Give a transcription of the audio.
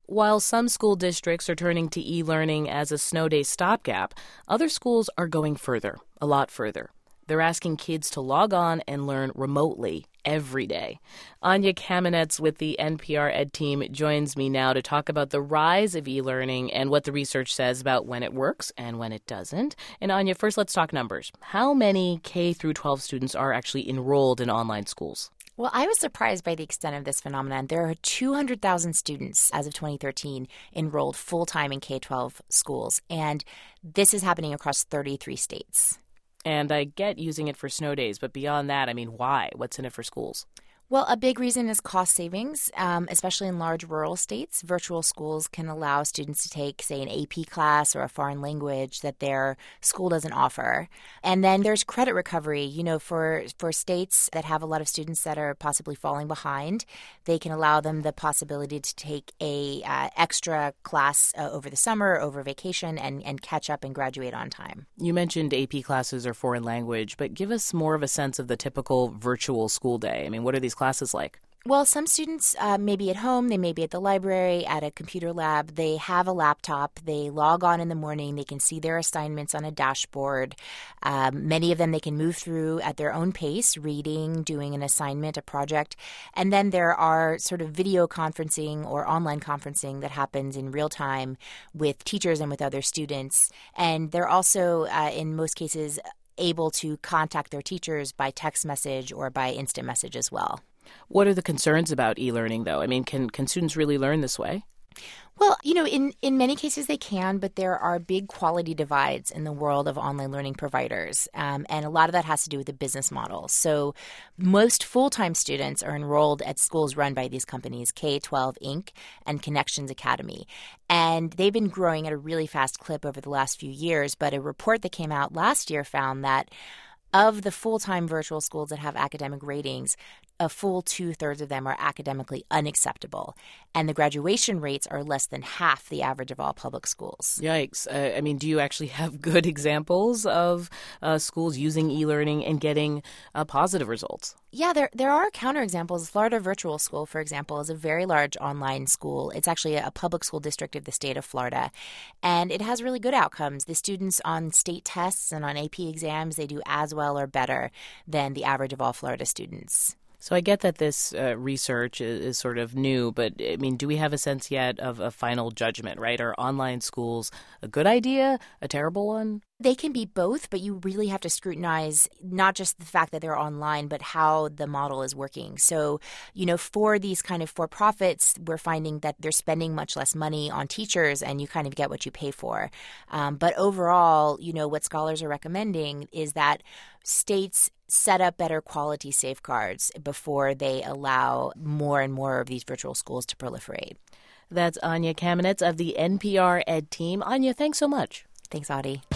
While some school districts are turning to e-learning as a snow day stopgap, other schools are going further, a lot further. They're asking kids to log on and learn remotely every day. Anya Kamenetz with the NPR Ed team joins me now to talk about the rise of e-learning and what the research says about when it works and when it doesn't. And Anya, first let's talk numbers. How many K through 12 students are actually enrolled in online schools? Well, I was surprised by the extent of this phenomenon. There are 200,000 students as of 2013 enrolled full-time in K-12 schools, and this is happening across 33 states. And I get using it for snow days, but beyond that, I mean, why? What's in it for schools? Well, a big reason is cost savings, especially in large rural states. Virtual schools can allow students to take, say, an AP class or a foreign language that their school doesn't offer. And then there's credit recovery. You know, for states that have a lot of students that are possibly falling behind, they can allow them the possibility to take a extra class over the summer, over vacation, and catch up and graduate on time. You mentioned AP classes or foreign language, but give us more of a sense of the typical virtual school day. I mean, what are these classes like? Well, some students may be at home, they may be at the library, at a computer lab. They have a laptop. They log on in the morning. They can see their assignments on a dashboard. Many of them they can move through at their own pace, reading, doing an assignment, a project. And then there are sort of video conferencing or online conferencing that happens in real time with teachers and with other students. And they're also, in most cases, able to contact their teachers by text message or by instant message as well. What are the concerns about e-learning, though? I mean, can students really learn this way? Well, you know, in many cases they can, but there are big quality divides in the world of online learning providers. And a lot of that has to do with the business model. So most full-time students are enrolled at schools run by these companies, K-12 Inc. and Connections Academy. And they've been growing at a really fast clip over the last few years. But a report that came out last year found that of the full-time virtual schools that have academic ratings, a full 2/3 of them are academically unacceptable. And the graduation rates are less than half the average of all public schools. Yikes. I mean, do you actually have good examples of schools using e-learning and getting positive results? Yeah, there are counterexamples. Florida Virtual School, for example, is a very large online school. It's actually a public school district of the state of Florida, and it has really good outcomes. The students on state tests and on AP exams, they do as well or better than the average of all Florida students. So I get that this research is sort of new, but I mean, do we have a sense yet of a final judgment, right? Are online schools a good idea, a terrible one? They can be both, but you really have to scrutinize not just the fact that they're online, but how the model is working. So, you know, for these kind of for-profits, we're finding that they're spending much less money on teachers and you kind of get what you pay for. But overall, you know, what scholars are recommending is that states set up better quality safeguards before they allow more and more of these virtual schools to proliferate. That's Anya Kamenetz of the NPR Ed team. Anya, thanks so much. Thanks, Audie.